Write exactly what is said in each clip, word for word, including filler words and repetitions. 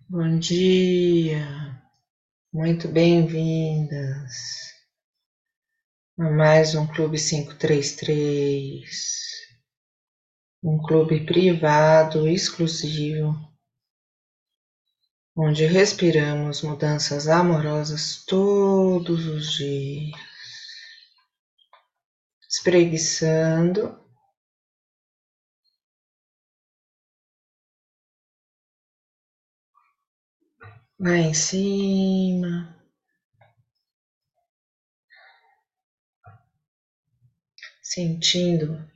Bom dia, muito bem-vindas a mais um Clube quinhentos e trinta e três, um clube privado exclusivo, onde respiramos mudanças amorosas todos os dias, espreguiçando, lá em cima, sentindo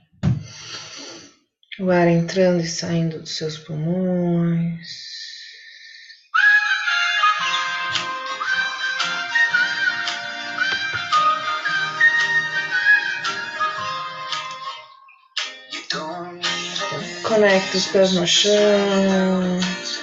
o ar entrando e saindo dos seus pulmões. Conecta os pés no chão.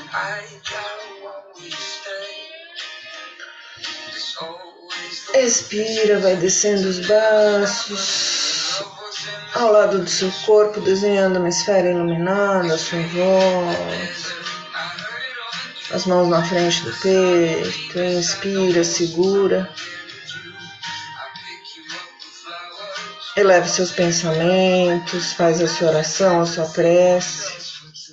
Expira, vai descendo os braços ao lado do seu corpo, desenhando uma esfera iluminada à sua volta. As mãos na frente do peito, inspira, segura. Eleve seus pensamentos, faz a sua oração, a sua prece.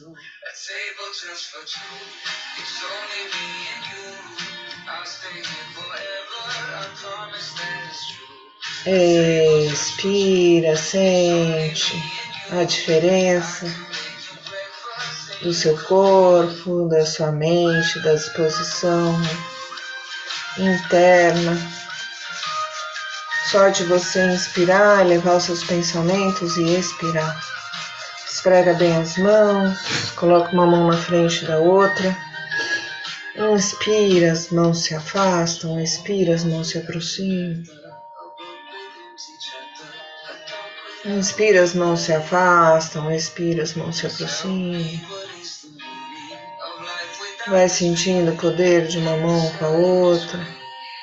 Expira, sente a diferença do seu corpo, da sua mente, da disposição interna. Só de você inspirar, levar os seus pensamentos e expirar. Esfrega bem as mãos, coloca uma mão na frente da outra. Inspira, as mãos se afastam, expira, as mãos se aproximam. Inspira, as mãos se afastam, expira, as mãos se aproximam. Vai sentindo o poder de uma mão com a outra.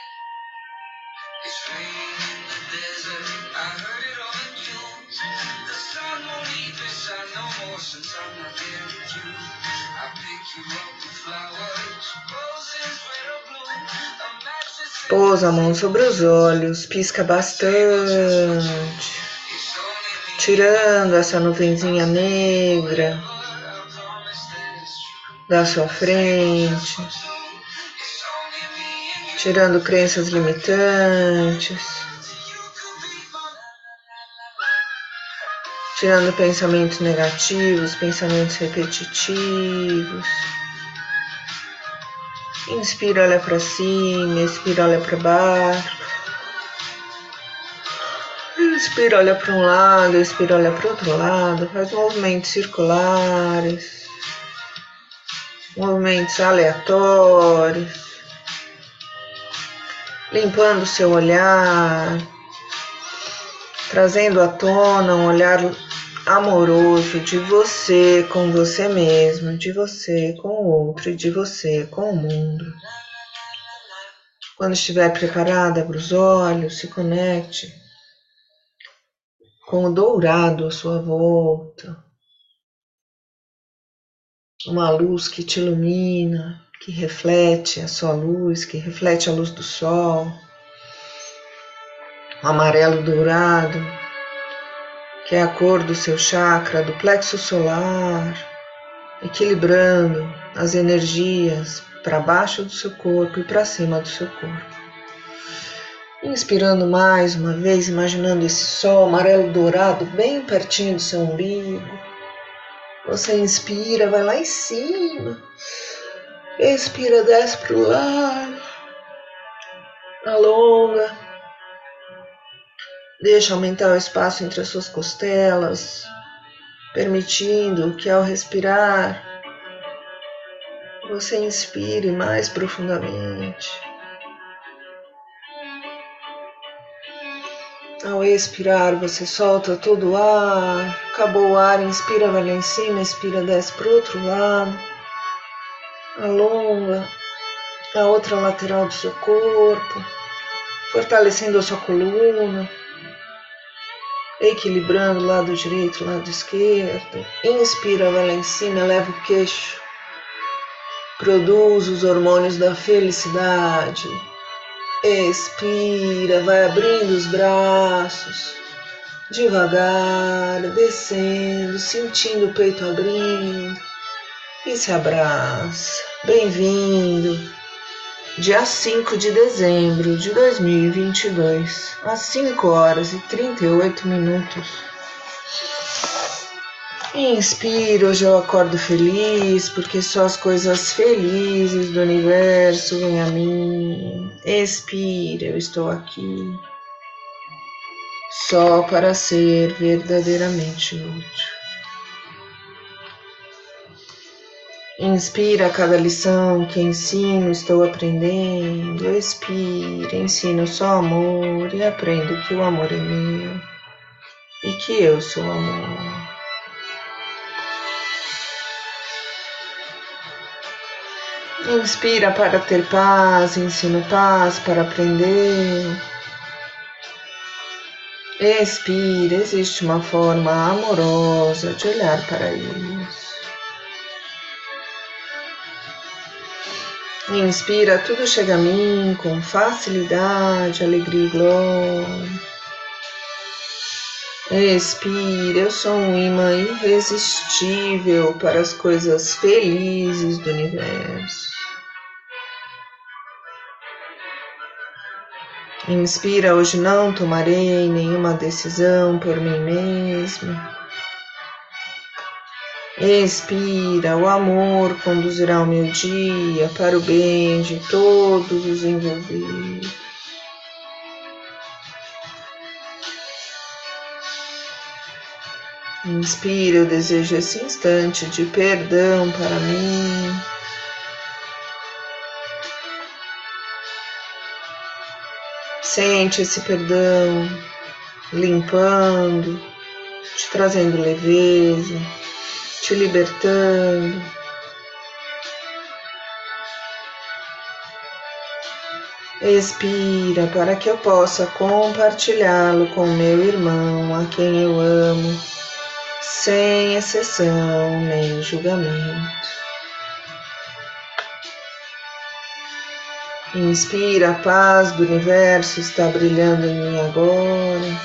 Pousa a mão sobre os olhos, pisca bastante, tirando essa nuvenzinha negra da sua frente, tirando crenças limitantes, tirando pensamentos negativos, pensamentos repetitivos. Inspira, olha para cima, expira, olha para baixo. Inspira, olha para um lado, expira, olha para o outro lado. Faz movimentos circulares, movimentos aleatórios, limpando o seu olhar, trazendo à tona um olhar amoroso de você com você mesmo, de você com o outro e de você com o mundo. Quando estiver preparada, abra os olhos, se conecte com o dourado à sua volta. Uma luz que te ilumina, que reflete a sua luz, que reflete a luz do sol. O amarelo dourado, que é a cor do seu chakra, do plexo solar, equilibrando as energias para baixo do seu corpo e para cima do seu corpo. Inspirando mais uma vez, imaginando esse sol amarelo dourado bem pertinho do seu umbigo. Você inspira, vai lá em cima. Expira, desce para o lado. Alonga. Deixa aumentar o espaço entre as suas costelas, permitindo que ao respirar, você inspire mais profundamente. Ao expirar, você solta todo o ar. Acabou o ar, inspira, vai lá em cima, expira, desce para o outro lado. Alonga a outra lateral do seu corpo, fortalecendo a sua coluna. Equilibrando o lado direito, o lado esquerdo. Inspira, vai lá em cima, eleva o queixo. produz os hormônios da felicidade. Expira, vai abrindo os braços, devagar, descendo, sentindo o peito abrindo e se abraça. Bem-vindo, dia cinco de dezembro de dois mil e vinte e dois, às cinco horas e trinta e oito minutos. Inspiro, hoje eu acordo feliz, porque só as coisas felizes do universo vêm a mim. Expira, eu estou aqui só para ser verdadeiramente útil. Inspira, cada lição que ensino, estou aprendendo. Expira, ensino só amor e aprendo que o amor é meu e que eu sou amor. Inspira para ter paz, ensino paz para aprender. Expira, existe uma forma amorosa de olhar para isso. Inspira, tudo chega a mim com facilidade, alegria e glória. Expira, eu sou um imã irresistível para as coisas felizes do universo. Inspira, hoje não tomarei nenhuma decisão por mim mesma. Expira, o amor conduzirá o meu dia para o bem de todos os envolvidos. Inspira, eu desejo esse instante de perdão para mim. Sente esse perdão limpando, te trazendo leveza, te libertando. Expira para que eu possa compartilhá-lo com meu irmão, a quem eu amo, sem exceção nem julgamento. Inspira, a paz do universo está brilhando em mim agora.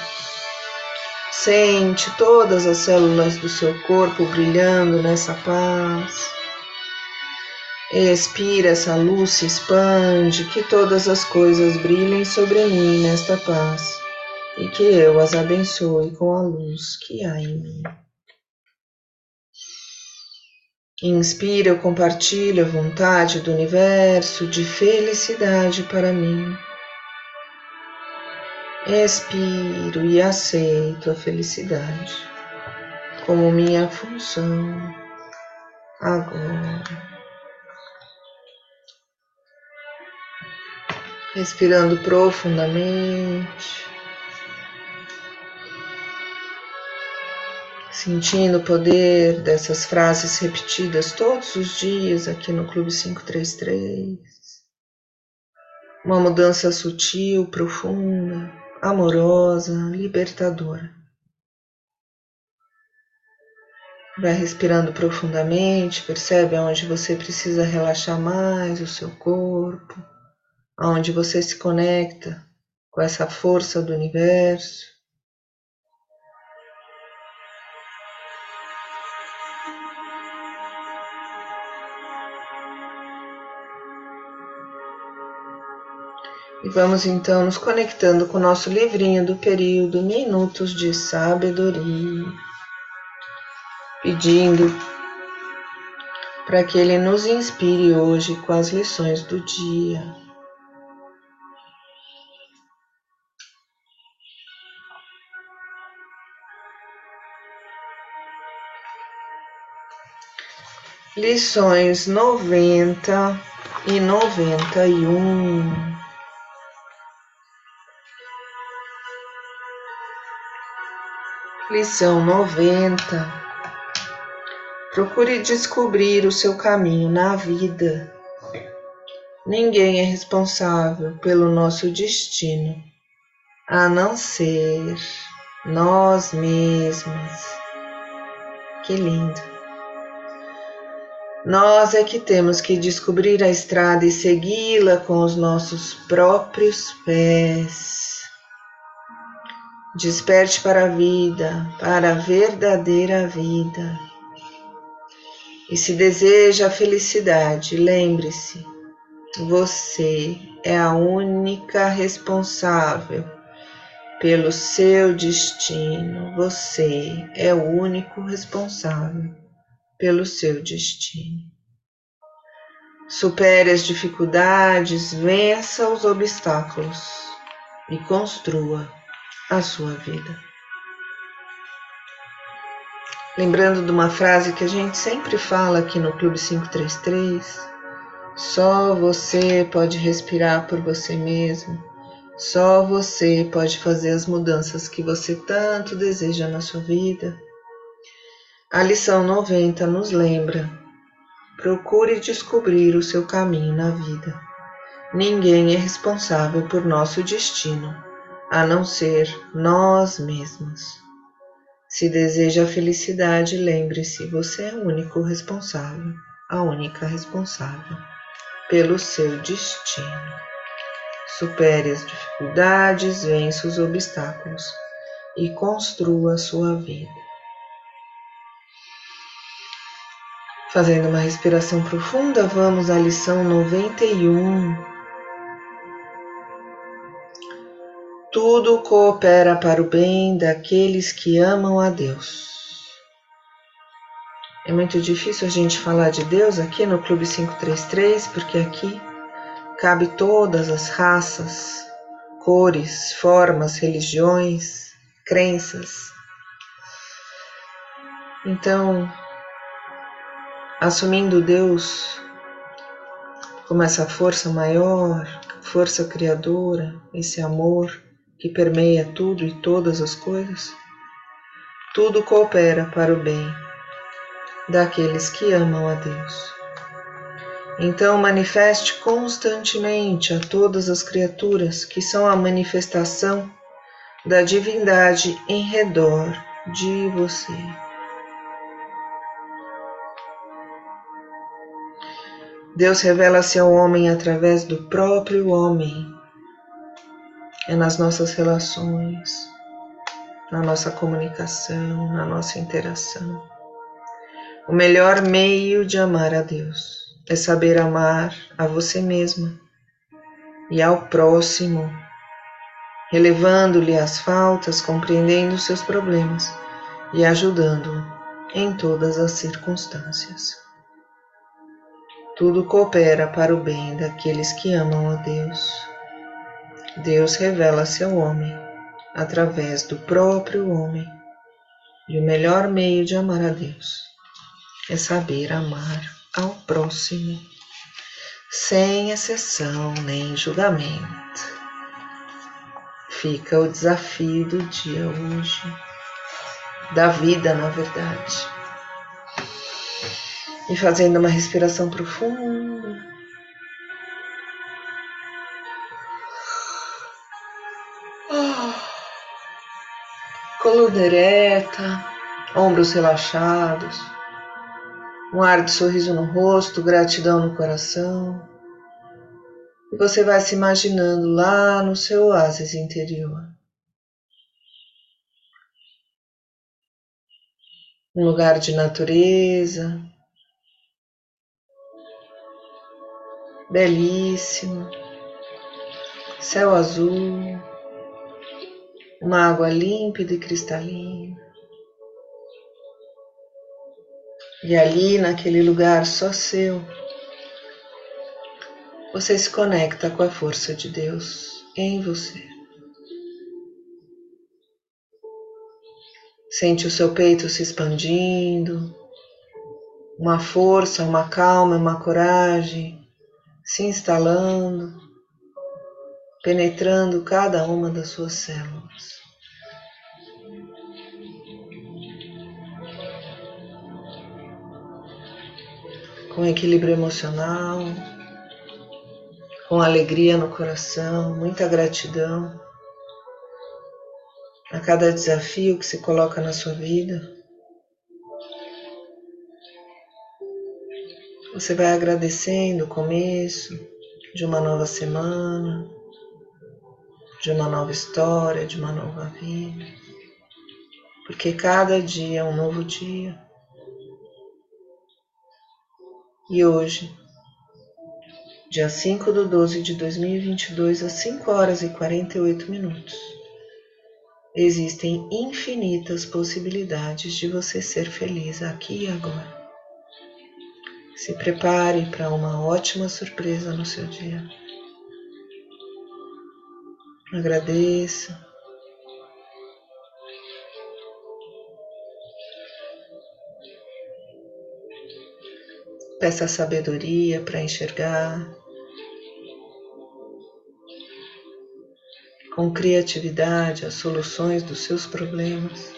Sente todas as células do seu corpo brilhando nessa paz. Expira, essa luz se expande, que todas as coisas brilhem sobre mim nesta paz e que eu as abençoe com a luz que há em mim. Inspira, eu compartilho a vontade do universo de felicidade para mim. Expiro e aceito a felicidade como minha função agora. Respirando profundamente, sentindo o poder dessas frases repetidas todos os dias aqui no Clube quinhentos e trinta e três. Uma mudança sutil, profunda, amorosa, libertadora. Vai respirando profundamente, percebe aonde você precisa relaxar mais o seu corpo, aonde você se conecta com essa força do universo. E vamos então nos conectando com o nosso livrinho do período Minutos de Sabedoria, pedindo para que ele nos inspire hoje com as lições do dia. Lições noventa e noventa e um. Lição noventa. Procure descobrir o seu caminho na vida. Ninguém é responsável pelo nosso destino, a não ser nós mesmos. Que lindo! Nós é que temos que descobrir a estrada e segui-la com os nossos próprios pés. Desperte para a vida, para a verdadeira vida. E se deseja a felicidade, lembre-se, você é a única responsável pelo seu destino. Você é o único responsável pelo seu destino. Supere as dificuldades, vença os obstáculos e construa a sua vida. Lembrando de uma frase que a gente sempre fala aqui no Clube quinhentos e trinta e três, só você pode respirar por você mesmo, só você pode fazer as mudanças que você tanto deseja na sua vida. A lição noventa nos lembra: procure descobrir o seu caminho na vida. Ninguém é responsável por nosso destino, a não ser nós mesmos. Se deseja a felicidade, lembre-se, você é o único responsável, a única responsável pelo seu destino. Supere as dificuldades, vença os obstáculos e construa a sua vida. Fazendo uma respiração profunda, vamos à lição noventa e um. Tudo coopera para o bem daqueles que amam a Deus. É muito difícil a gente falar de Deus aqui no Clube quinhentos e trinta e três, porque aqui cabe todas as raças, cores, formas, religiões, crenças. Então, assumindo Deus como essa força maior, força criadora, esse amor que permeia tudo e todas as coisas, tudo coopera para o bem daqueles que amam a Deus. Então manifeste constantemente a todas as criaturas que são a manifestação da divindade em redor de você. Deus revela-se ao homem através do próprio homem. É nas nossas relações, na nossa comunicação, na nossa interação. O melhor meio de amar a Deus é saber amar a você mesma e ao próximo, relevando-lhe as faltas, compreendendo os seus problemas e ajudando-o em todas as circunstâncias. Tudo coopera para o bem daqueles que amam a Deus. Deus revela-se ao homem através do próprio homem, e o melhor meio de amar a Deus é saber amar ao próximo, sem exceção nem julgamento. Fica o desafio do dia hoje, da vida, na verdade. E fazendo uma respiração profunda, coluna ereta, ombros relaxados, um ar de sorriso no rosto, gratidão no coração. E você vai se imaginando lá no seu oásis interior. Um lugar de natureza, belíssimo, céu azul, uma água límpida e cristalina. E ali, naquele lugar só seu, você se conecta com a força de Deus em você. Sente o seu peito se expandindo, uma força, uma calma, uma coragem se instalando, penetrando cada uma das suas células. Com equilíbrio emocional, com alegria no coração, muita gratidão a cada desafio que se coloca na sua vida. Você vai agradecendo o começo de uma nova semana, de uma nova história, de uma nova vida. Porque cada dia é um novo dia. E hoje, dia cinco de doze de dois mil e vinte e dois, às cinco horas e quarenta e oito minutos, existem infinitas possibilidades de você ser feliz aqui e agora. Se prepare para uma ótima surpresa no seu dia. Agradeça. Peça sabedoria para enxergar. Com criatividade as soluções dos seus problemas.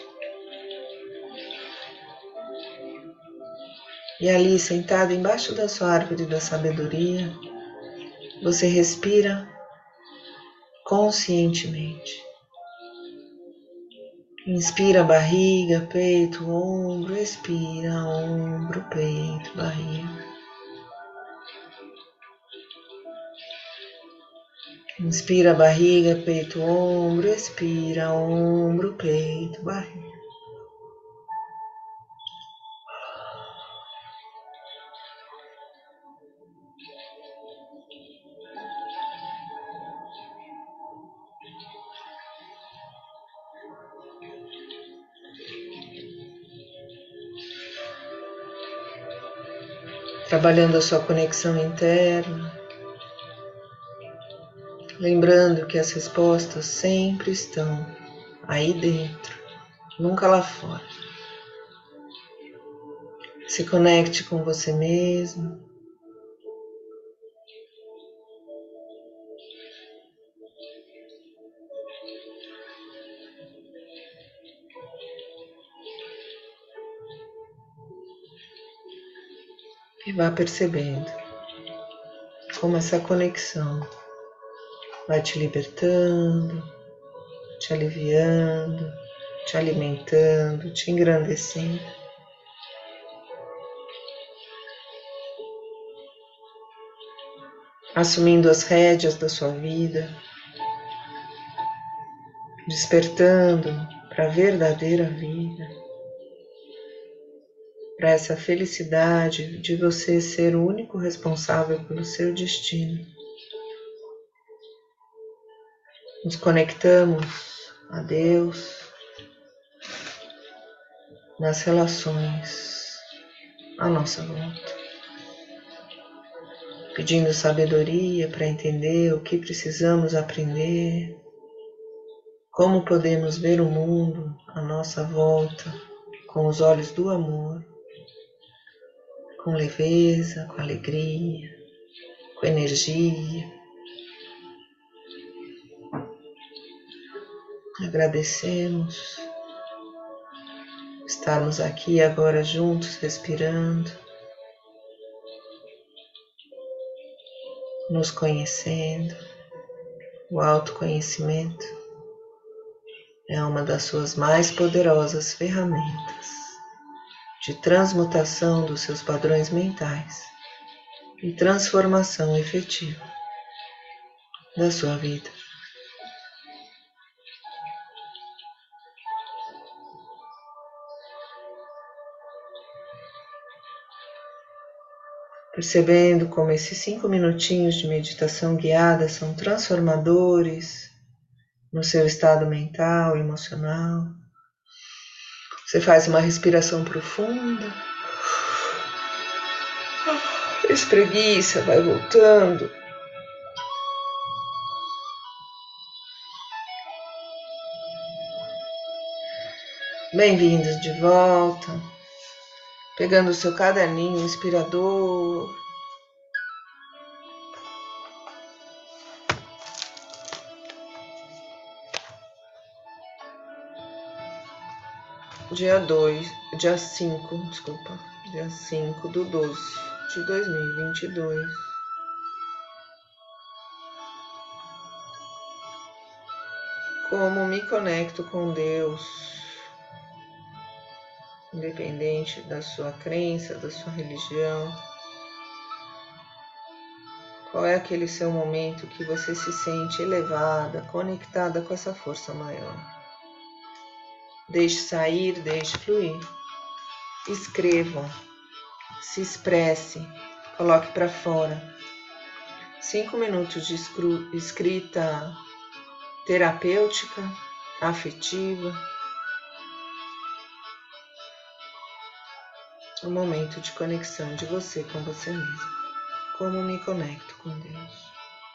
E ali, sentado embaixo da sua árvore da sabedoria, você respira conscientemente. Inspira barriga, peito, ombro, expira ombro, peito, barriga. Inspira barriga, peito, ombro, expira ombro, peito, barriga. Trabalhando a sua conexão interna, lembrando que as respostas sempre estão aí dentro, nunca lá fora. Se conecte com você mesmo. E vá percebendo como essa conexão vai te libertando, te aliviando, te alimentando, te engrandecendo. Assumindo as rédeas da sua vida, despertando para a verdadeira vida, para essa felicidade de você ser o único responsável pelo seu destino. Nos conectamos a Deus, nas relações à nossa volta, pedindo sabedoria para entender o que precisamos aprender, como podemos ver o mundo à nossa volta com os olhos do amor, com leveza, com alegria, com energia. Agradecemos estarmos aqui agora juntos, respirando, nos conhecendo. O autoconhecimento é uma das suas mais poderosas ferramentas de transmutação dos seus padrões mentais e transformação efetiva da sua vida. Percebendo como esses cinco minutinhos de meditação guiada são transformadores no seu estado mental e emocional. Você faz uma respiração profunda, espreguiça, vai voltando. Bem-vindos de volta, pegando o seu caderninho inspirador. Dia dois, dia cinco, desculpa, dia cinco do doze de dois mil e vinte e dois. Como me conecto com Deus, independente da sua crença, da sua religião. Qual é aquele seu momento que você se sente elevada, conectada com essa força maior? Deixe sair, deixe fluir. Escreva, se expresse, coloque para fora. Cinco minutos de escrita terapêutica, afetiva. Um momento de conexão de você com você mesmo. Como me conecto com Deus?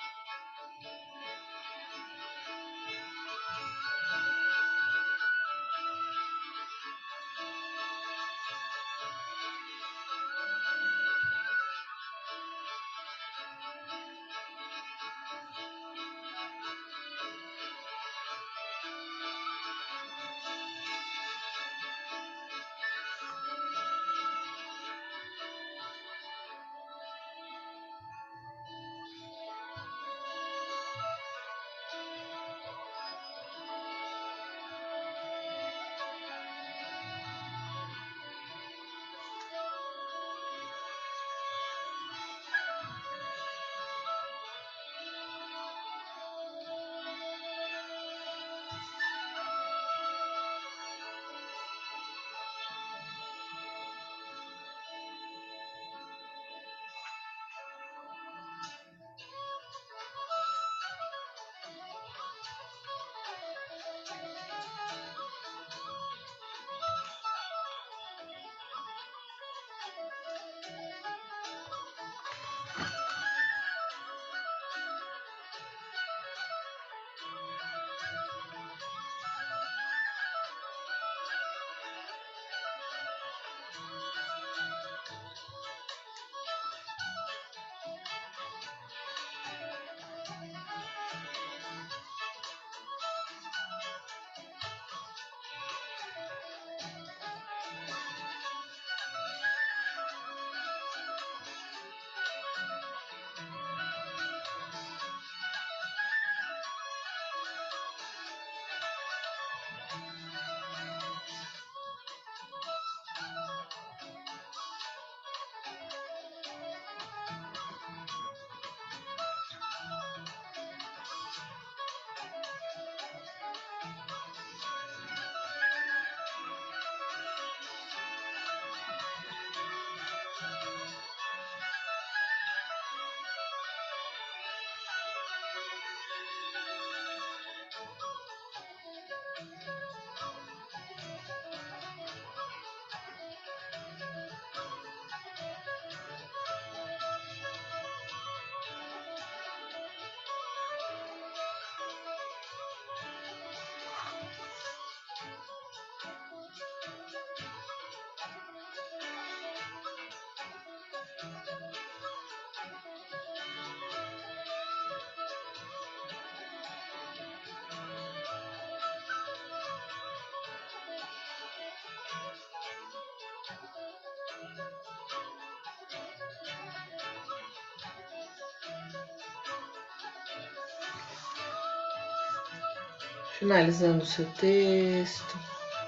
Finalizando o seu texto,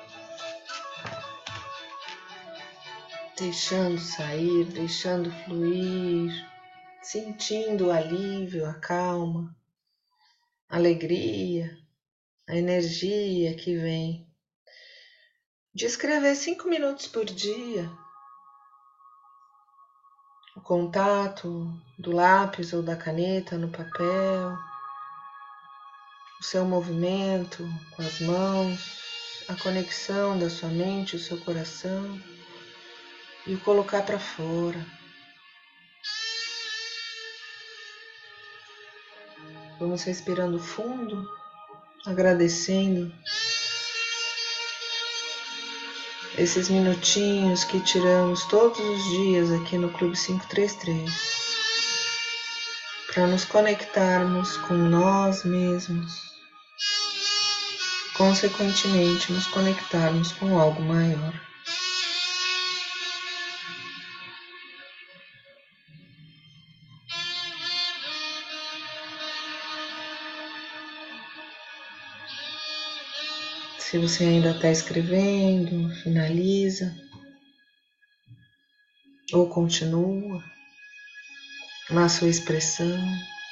deixando sair, deixando fluir, sentindo o alívio, a calma, a alegria, a energia que vem de escrever cinco minutos por dia. O contato do lápis ou da caneta no papel, o seu movimento com as mãos, a conexão da sua mente, o seu coração e o colocar para fora. Vamos respirando fundo, agradecendo esses minutinhos que tiramos todos os dias aqui no Clube quinhentos e trinta e três para nos conectarmos com nós mesmos, consequentemente nos conectarmos com algo maior. Se você ainda está escrevendo, finaliza ou continua. na sua expressão,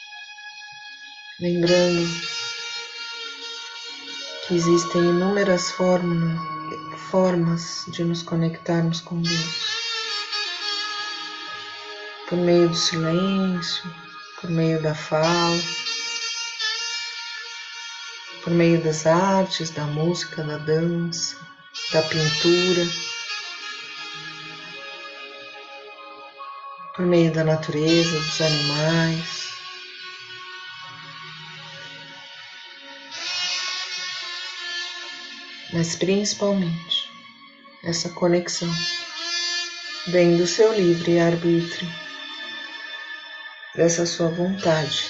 lembrando que existem inúmeras formas, formas de nos conectarmos com Deus. Por meio do silêncio, por meio da fala, por meio das artes, da música, da dança, da pintura, por meio da natureza, dos animais. Mas principalmente, essa conexão vem do seu livre arbítrio, dessa sua vontade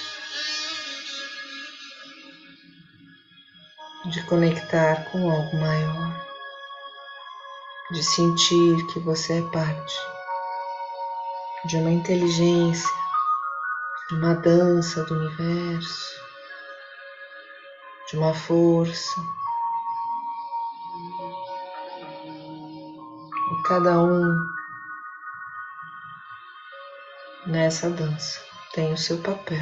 de conectar com algo maior, de sentir que você é parte de uma inteligência, de uma dança do universo, de uma força. E cada um nessa dança tem o seu papel,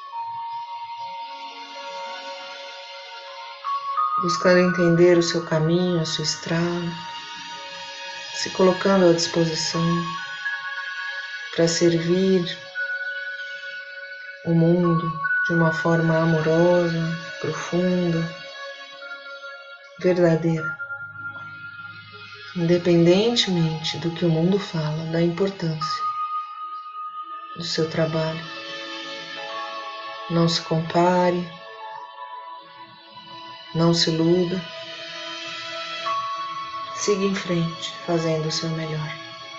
buscando entender o seu caminho, a sua estrada, se colocando à disposição para servir o mundo de uma forma amorosa, profunda, verdadeira, independentemente do que o mundo fala, da importância do seu trabalho. Não se compare, não se iluda, siga em frente, fazendo o seu melhor.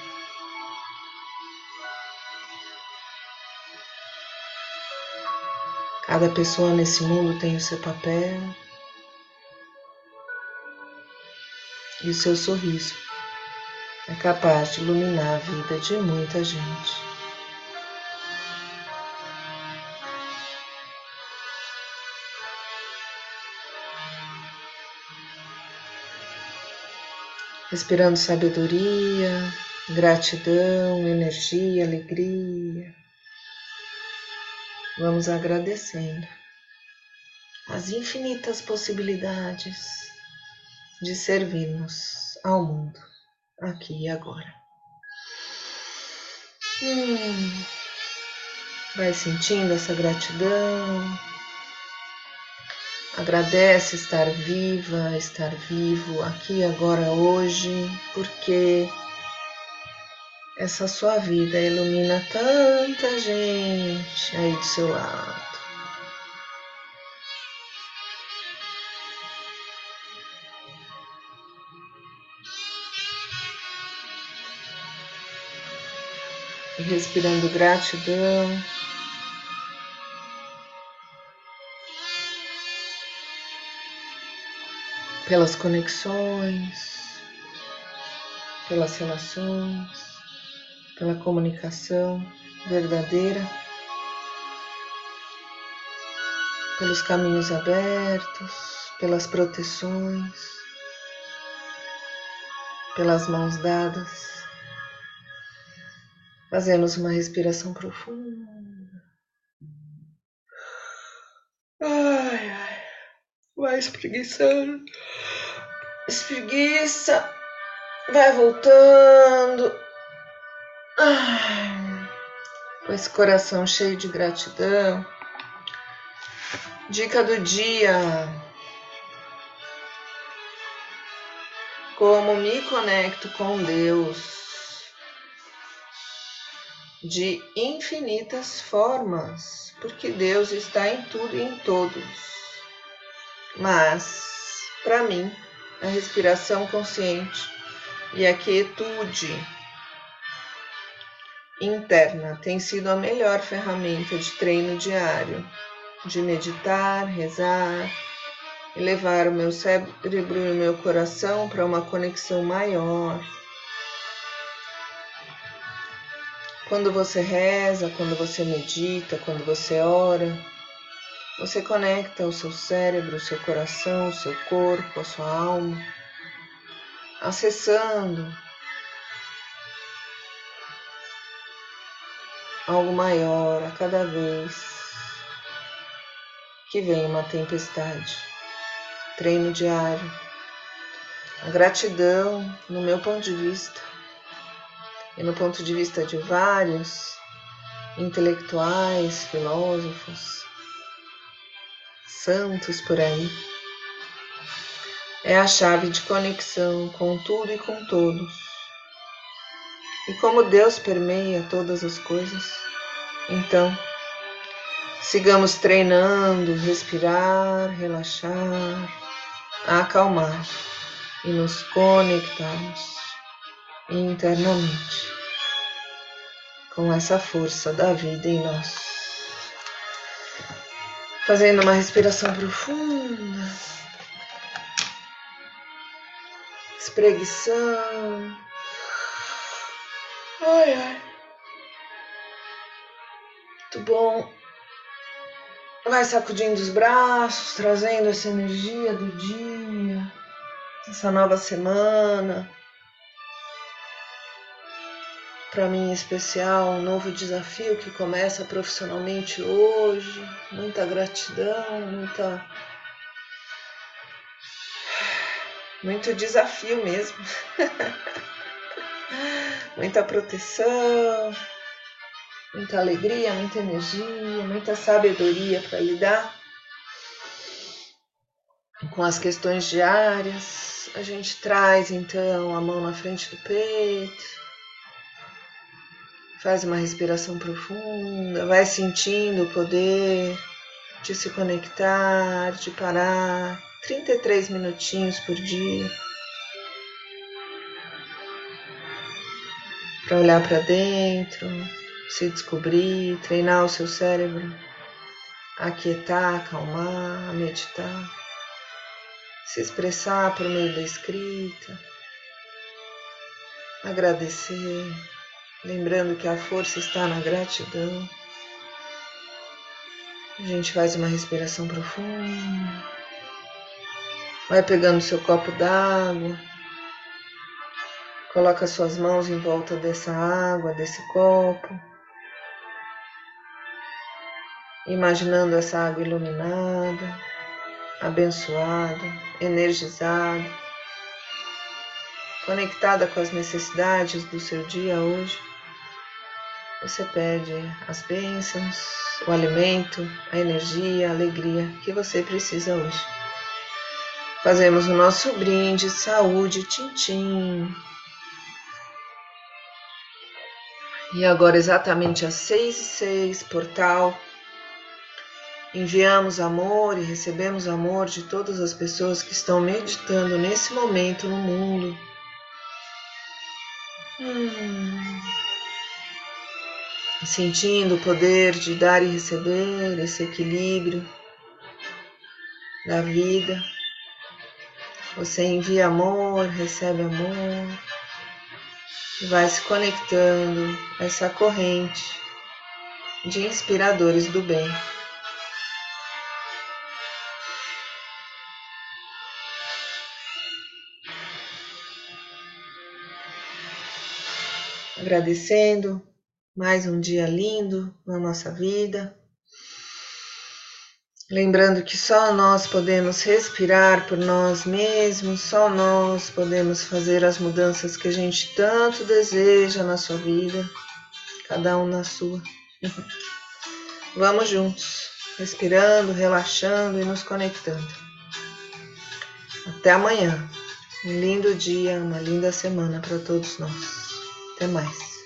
Cada pessoa nesse mundo tem o seu papel e o seu sorriso é capaz de iluminar a vida de muita gente. Respirando sabedoria, gratidão, energia, alegria. Vamos agradecendo as infinitas possibilidades de servirmos ao mundo, aqui e agora. Hum, vai sentindo essa gratidão. Agradece estar viva, estar vivo aqui e agora hoje, porque essa sua vida ilumina tanta gente aí do seu lado. E respirando gratidão, pelas conexões, pelas relações, pela comunicação verdadeira, pelos caminhos abertos, pelas proteções, pelas mãos dadas. Fazemos uma respiração profunda. Ai, ai. Vai espreguiçando. Espreguiça. Vai voltando. Ai. Com esse coração cheio de gratidão. Dica do dia. Como me conecto com Deus de infinitas formas, porque Deus está em tudo e em todos. Mas, para mim, a respiração consciente e a quietude interna tem sido a melhor ferramenta de treino diário, de meditar, rezar, e levar o meu cérebro e o meu coração para uma conexão maior. Quando você reza, quando você medita, quando você ora, você conecta o seu cérebro, o seu coração, o seu corpo, a sua alma, acessando algo maior a cada vez que vem uma tempestade. Treino diário. A gratidão, no meu ponto de vista, e no ponto de vista de vários intelectuais, filósofos, santos por aí, é a chave de conexão com tudo e com todos. E como Deus permeia todas as coisas, então, sigamos treinando, respirar, relaxar, acalmar e nos conectarmos internamente com essa força da vida em nós. Fazendo uma respiração profunda, espreguiçando. Ai, ai. Muito bom. Vai sacudindo os braços, trazendo essa energia do dia, essa nova semana. Para mim em especial, um novo desafio que começa profissionalmente hoje. Muita gratidão, muita... muito desafio mesmo. Muita proteção, muita alegria, muita energia, muita sabedoria para lidar com as questões diárias. A gente traz então a mão na frente do peito. Faz uma respiração profunda, vai sentindo o poder de se conectar, de parar, trinta e três minutinhos por dia, para olhar para dentro, se descobrir, treinar o seu cérebro, aquietar, acalmar, meditar, se expressar por meio da escrita, agradecer. Lembrando que a força está na gratidão. A gente faz uma respiração profunda. Vai pegando seu copo d'água. Coloca suas mãos em volta dessa água, desse copo. Imaginando essa água iluminada, abençoada, energizada, conectada com as necessidades do seu dia hoje. Você pede as bênçãos, o alimento, a energia, a alegria que você precisa hoje. Fazemos o nosso brinde, saúde, tchim-tchim. E agora exatamente às seis e seis, portal. Enviamos amor e recebemos amor de todas as pessoas que estão meditando nesse momento no mundo. Hum... Sentindo o poder de dar e receber, esse equilíbrio da vida. Você envia amor, recebe amor e vai se conectando a essa corrente de inspiradores do bem. Agradecendo mais um dia lindo na nossa vida. Lembrando que só nós podemos respirar por nós mesmos, só nós podemos fazer as mudanças que a gente tanto deseja na sua vida, cada um na sua. Vamos juntos, respirando, relaxando e nos conectando. Até amanhã. Um lindo dia, uma linda semana para todos nós. Até mais.